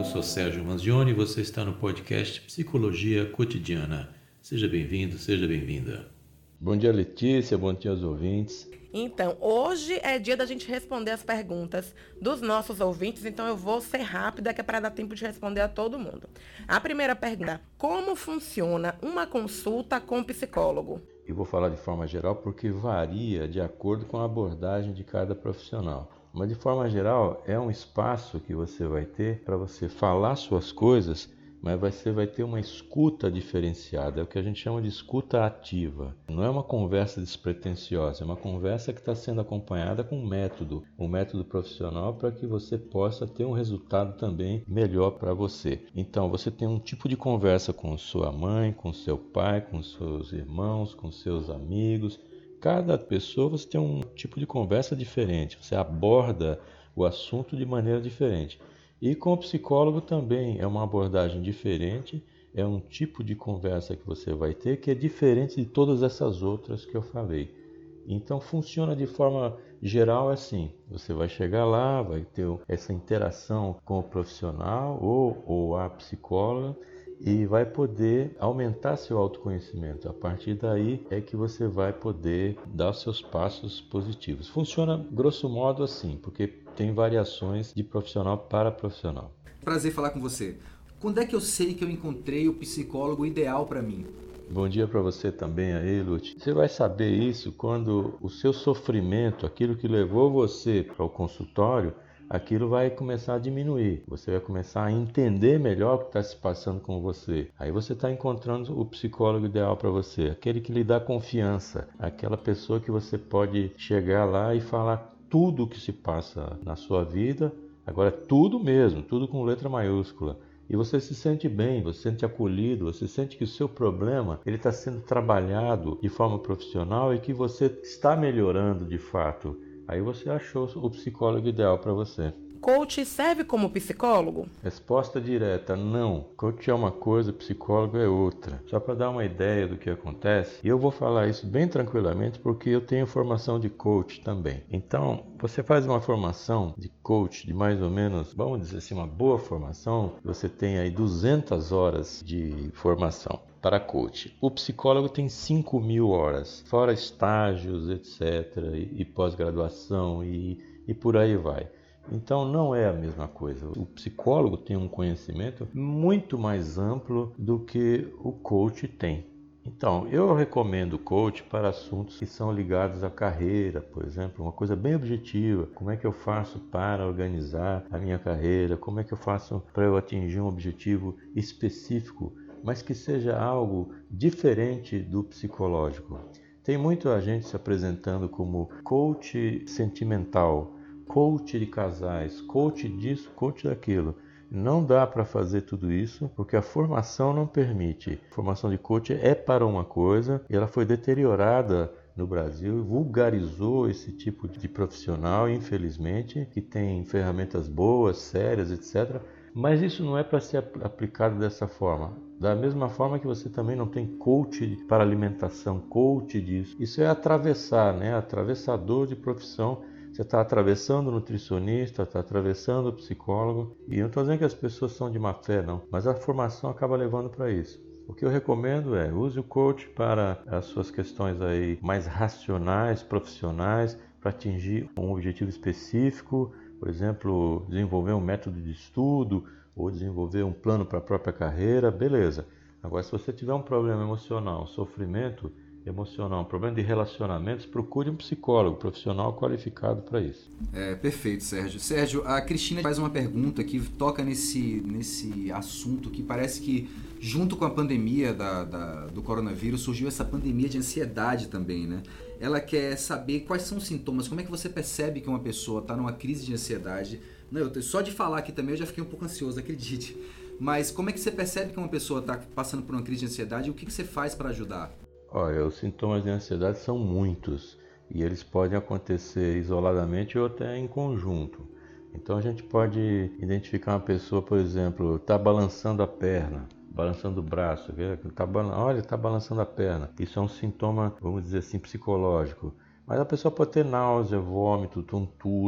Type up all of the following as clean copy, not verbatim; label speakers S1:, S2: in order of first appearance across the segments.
S1: sou Sérgio Manzioni e você está no podcast Psicologia Cotidiana. Seja bem-vindo, seja bem-vinda.
S2: Bom dia, Letícia, bom dia aos ouvintes.
S3: Então, hoje é dia da gente responder as perguntas dos nossos ouvintes, então eu vou ser rápida, que é para dar tempo de responder a todo mundo. A primeira pergunta: como funciona uma consulta com psicólogo?
S2: Eu vou falar de forma geral porque varia de acordo com a abordagem de cada profissional. Mas de forma geral é um espaço que você vai ter para você falar suas coisas, mas você vai ter uma escuta diferenciada, é o que a gente chama de escuta ativa. Não é uma conversa despretensiosa, é uma conversa que está sendo acompanhada com um método profissional para que você possa ter um resultado também melhor para você. Então você tem um tipo de conversa com sua mãe, com seu pai, com seus irmãos, com seus amigos. Cada pessoa você tem um tipo de conversa diferente, você aborda o assunto de maneira diferente. E com o psicólogo também é uma abordagem diferente, é um tipo de conversa que você vai ter que é diferente de todas essas outras que eu falei. Então funciona de forma geral assim, você vai chegar lá, vai ter essa interação com o profissional ou a psicóloga e vai poder aumentar seu autoconhecimento. A partir daí é que você vai poder dar os seus passos positivos. Funciona grosso modo assim, porque tem variações de profissional para profissional.
S4: Prazer falar com você. Quando é que eu sei que eu encontrei o psicólogo ideal para mim?
S2: Bom dia para você também aí, Lute. Você vai saber isso quando o seu sofrimento, aquilo que levou você para o consultório, aquilo vai começar a diminuir. Você vai começar a entender melhor o que está se passando com você. Aí você está encontrando o psicólogo ideal para você, aquele que lhe dá confiança, aquela pessoa que você pode chegar lá e falar tudo o que se passa na sua vida, agora tudo mesmo, tudo com letra maiúscula. E você se sente bem, você se sente acolhido, você sente que o seu problema ele está sendo trabalhado de forma profissional e que você está melhorando de fato. Aí você achou o psicólogo ideal para você.
S3: Coach serve como psicólogo?
S2: Resposta direta, não. Coach é uma coisa, psicólogo é outra. Só para dar uma ideia do que acontece, e eu vou falar isso bem tranquilamente porque eu tenho formação de coach também. Então, você faz uma formação de coach de mais ou menos, vamos dizer assim, uma boa formação, você tem aí 200 horas de formação para coach. O psicólogo tem 5.000 horas, fora estágios, etc., e pós-graduação e por aí vai. Então não é a mesma coisa. O psicólogo tem um conhecimento muito mais amplo do que o coach tem. Então, eu recomendo o coach para assuntos que são ligados à carreira, por exemplo, uma coisa bem objetiva. Como é que eu faço para organizar a minha carreira? Como é que eu faço para eu atingir um objetivo específico, mas que seja algo diferente do psicológico? Tem muita gente se apresentando como coach sentimental, coach de casais, coach disso, coach daquilo. Não dá para fazer tudo isso porque a formação não permite. A formação de coach é para uma coisa e ela foi deteriorada no Brasil, vulgarizou esse tipo de profissional, infelizmente, que tem ferramentas boas, sérias, etc. Mas isso não é para ser aplicado dessa forma. Da mesma forma que você também não tem coach para alimentação, coach disso. Isso é atravessar, né? Atravessador de profissão. Você está atravessando o nutricionista, está atravessando o psicólogo. E eu não estou dizendo que as pessoas são de má fé, não. Mas a formação acaba levando para isso. O que eu recomendo é use o coach para as suas questões aí mais racionais, profissionais, para atingir um objetivo específico. Por exemplo, desenvolver um método de estudo ou desenvolver um plano para a própria carreira. Beleza. Agora, se você tiver um problema emocional, um sofrimento emocional, um problema de relacionamentos, procure um psicólogo profissional qualificado para isso.
S4: Perfeito, Sérgio. Sérgio, a Cristina faz uma pergunta que toca nesse assunto que parece que junto com a pandemia do coronavírus surgiu essa pandemia de ansiedade também, né? Ela quer saber quais são os sintomas, como é que você percebe que uma pessoa está numa crise de ansiedade. Não, só de falar aqui também eu já fiquei um pouco ansioso, acredite. Mas como é que você percebe que uma pessoa está passando por uma crise de ansiedade e o que você faz para ajudar?
S2: Olha, os sintomas de ansiedade são muitos e eles podem acontecer isoladamente ou até em conjunto. Então a gente pode identificar uma pessoa, por exemplo, está balançando a perna, balançando o braço, olha, está balançando a perna. Isso é um sintoma, vamos dizer assim, psicológico. Mas a pessoa pode ter náusea, vômito, tontura,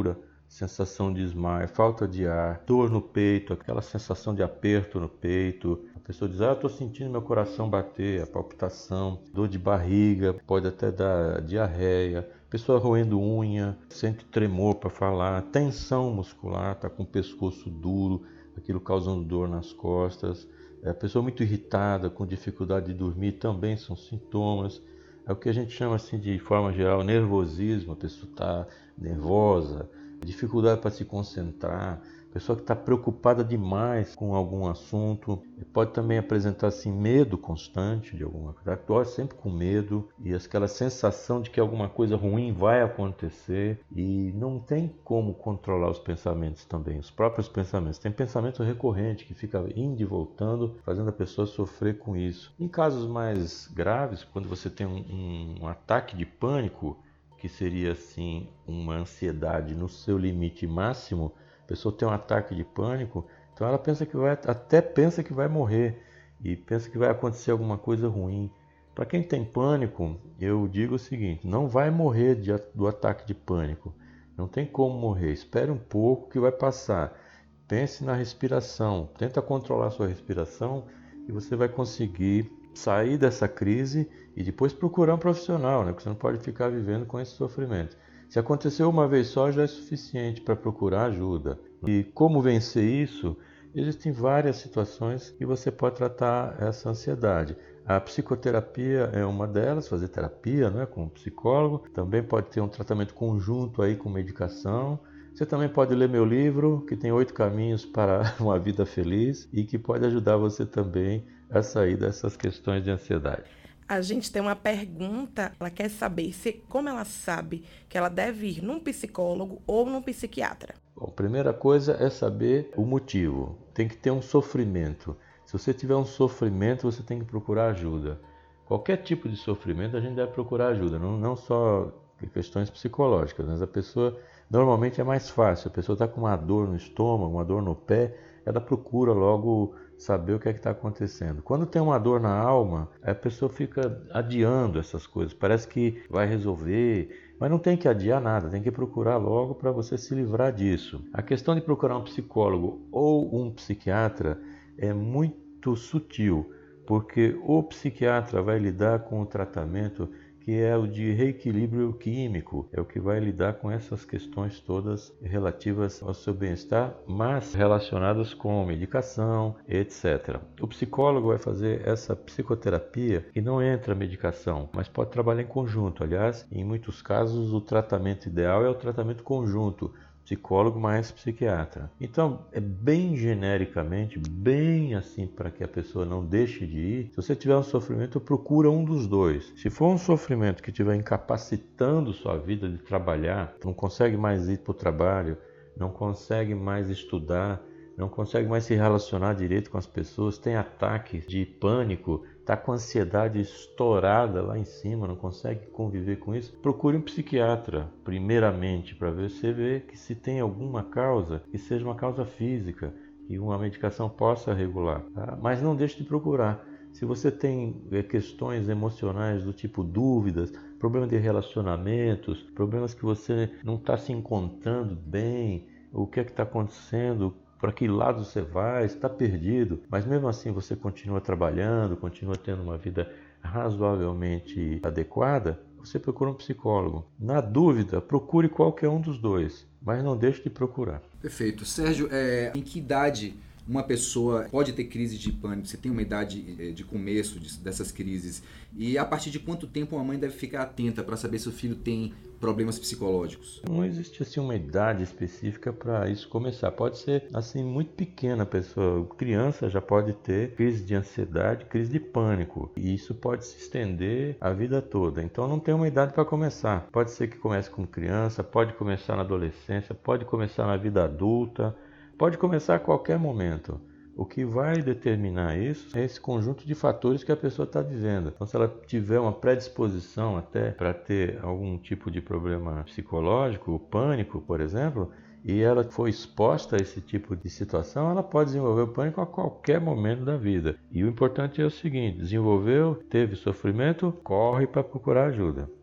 S2: sensação de desmaio, falta de ar, dor no peito, aquela sensação de aperto no peito. A pessoa diz, eu estou sentindo meu coração bater, a palpitação, dor de barriga, pode até dar diarreia. Pessoa roendo unha, sente tremor para falar, tensão muscular, está com o pescoço duro, aquilo causando dor nas costas. A pessoa muito irritada, com dificuldade de dormir, também são sintomas. É o que a gente chama assim de forma geral nervosismo, a pessoa está nervosa, dificuldade para se concentrar, pessoa que está preocupada demais com algum assunto, pode também apresentar assim, medo constante de alguma coisa, atua sempre com medo e aquela sensação de que alguma coisa ruim vai acontecer e não tem como controlar os pensamentos também, os próprios pensamentos. Tem pensamento recorrente que fica indo e voltando, fazendo a pessoa sofrer com isso. Em casos mais graves, quando você tem um ataque de pânico, que seria assim uma ansiedade no seu limite máximo, a pessoa tem um ataque de pânico, então ela até pensa que vai morrer e pensa que vai acontecer alguma coisa ruim. Para quem tem pânico, eu digo o seguinte, não vai morrer do ataque de pânico, não tem como morrer, espere um pouco que vai passar. Pense na respiração, tenta controlar a sua respiração e você vai conseguir sair dessa crise e depois procurar um profissional, né? Porque você não pode ficar vivendo com esse sofrimento. Se aconteceu uma vez só, já é suficiente para procurar ajuda. E como vencer isso? Existem várias situações que você pode tratar essa ansiedade. A psicoterapia é uma delas, fazer terapia, né, com um psicólogo. Também pode ter um tratamento conjunto aí com medicação. Você também pode ler meu livro, que tem 8 caminhos para uma vida feliz e que pode ajudar você também a sair dessas questões de ansiedade.
S3: A gente tem uma pergunta, ela quer saber como ela sabe que ela deve ir num psicólogo ou num psiquiatra.
S2: Bom, a primeira coisa é saber o motivo. Tem que ter um sofrimento. Se você tiver um sofrimento, você tem que procurar ajuda. Qualquer tipo de sofrimento, a gente deve procurar ajuda, não só questões psicológicas, mas a pessoa, normalmente é mais fácil, a pessoa está com uma dor no estômago, uma dor no pé, ela procura logo saber o que é que está acontecendo. Quando tem uma dor na alma, a pessoa fica adiando essas coisas, parece que vai resolver, mas não tem que adiar nada, tem que procurar logo para você se livrar disso. A questão de procurar um psicólogo ou um psiquiatra é muito sutil, porque o psiquiatra vai lidar com o tratamento que é o de reequilíbrio químico, é o que vai lidar com essas questões todas relativas ao seu bem-estar, mas relacionadas com medicação, etc. O psicólogo vai fazer essa psicoterapia e não entra medicação, mas pode trabalhar em conjunto. Aliás, em muitos casos, o tratamento ideal é o tratamento conjunto, psicólogo mais psiquiatra. Então, é bem genericamente, bem assim para que a pessoa não deixe de ir. Se você tiver um sofrimento, procura um dos dois. Se for um sofrimento que estiver incapacitando sua vida de trabalhar, não consegue mais ir para o trabalho, não consegue mais estudar, não consegue mais se relacionar direito com as pessoas, tem ataques de pânico, está com a ansiedade estourada lá em cima, não consegue conviver com isso, procure um psiquiatra, primeiramente, para você ver que se tem alguma causa, que seja uma causa física, que uma medicação possa regular. Tá? Mas não deixe de procurar. Se você tem questões emocionais do tipo dúvidas, problemas de relacionamentos, problemas que você não está se encontrando bem, o que é que está acontecendo, para que lado você vai, está perdido, mas mesmo assim você continua trabalhando, continua tendo uma vida razoavelmente adequada, você procura um psicólogo. Na dúvida, procure qualquer um dos dois, mas não deixe de procurar.
S4: Perfeito. Sérgio, em que idade uma pessoa pode ter crise de pânico? Você tem uma idade de começo dessas crises? E a partir de quanto tempo uma mãe deve ficar atenta para saber se o filho tem problemas psicológicos?
S2: Não existe assim uma idade específica para isso começar. Pode ser assim muito pequena a pessoa, criança já pode ter crise de ansiedade, crise de pânico. E isso pode se estender a vida toda. Então não tem uma idade para começar. Pode ser que comece com criança, pode começar na adolescência, pode começar na vida adulta. Pode começar a qualquer momento. O que vai determinar isso é esse conjunto de fatores que a pessoa está vivendo. Então, se ela tiver uma predisposição até para ter algum tipo de problema psicológico, o pânico, por exemplo, e ela for exposta a esse tipo de situação, ela pode desenvolver o pânico a qualquer momento da vida. E o importante é o seguinte, desenvolveu, teve sofrimento, corre para procurar ajuda.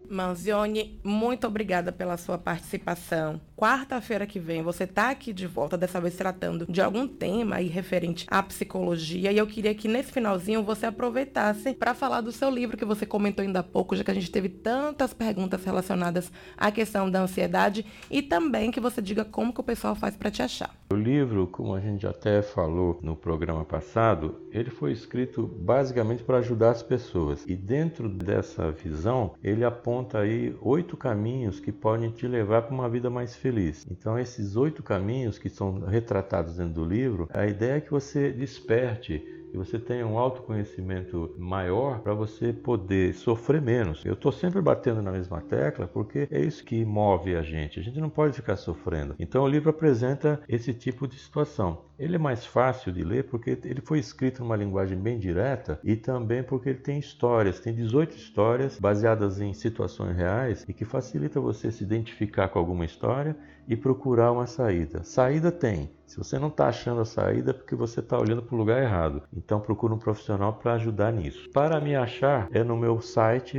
S3: Manzioni, muito obrigada pela sua participação. Quarta-feira que vem você está aqui de volta, dessa vez tratando de algum tema aí referente à psicologia, e eu queria que nesse finalzinho você aproveitasse para falar do seu livro que você comentou ainda há pouco, já que a gente teve tantas perguntas relacionadas à questão da ansiedade, e também que você diga como que o pessoal faz para te achar.
S2: O livro, como a gente até falou no programa passado, ele foi escrito basicamente para ajudar as pessoas, e dentro dessa visão ele aponta aí 8 caminhos que podem te levar para uma vida mais feliz. Então esses 8 caminhos que são retratados dentro do livro, a ideia é que você desperte e você tenha um autoconhecimento maior para você poder sofrer menos. Eu estou sempre batendo na mesma tecla porque é isso que move a gente não pode ficar sofrendo. Então o livro apresenta esse tipo de situação. Ele é mais fácil de ler porque ele foi escrito numa linguagem bem direta e também porque ele tem histórias, tem 18 histórias baseadas em situações reais e que facilita você se identificar com alguma história e procurar uma saída. Saída tem. Se você não está achando a saída é porque você está olhando para o lugar errado. Então procura um profissional para ajudar nisso. Para me achar é no meu site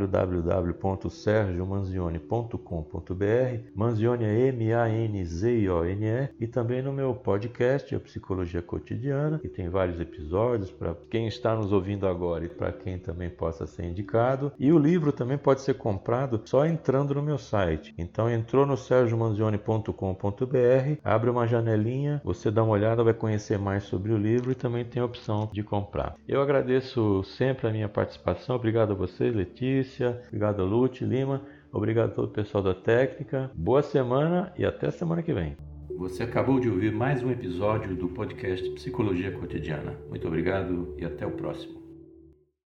S2: www.sergiomanzioni.com.br. Manzioni é M-A-N-Z-I-O-N-E, e também no meu podcast, a Psicologia Cotidiana, que tem vários episódios para quem está nos ouvindo agora e para quem também possa ser indicado. E o livro também pode ser comprado só entrando no meu site. Então entrou no sergiomanzioni.com.br, abre uma janelinha, você dá uma olhada, vai conhecer mais sobre o livro e também tem a opção de comprar. Eu agradeço sempre a minha participação. Obrigado a você, Letícia. Obrigado a Lute, Lima. Obrigado a todo o pessoal da técnica. Boa semana e até semana que vem.
S1: Você acabou de ouvir mais um episódio do podcast Psicologia Cotidiana. Muito obrigado e até o próximo.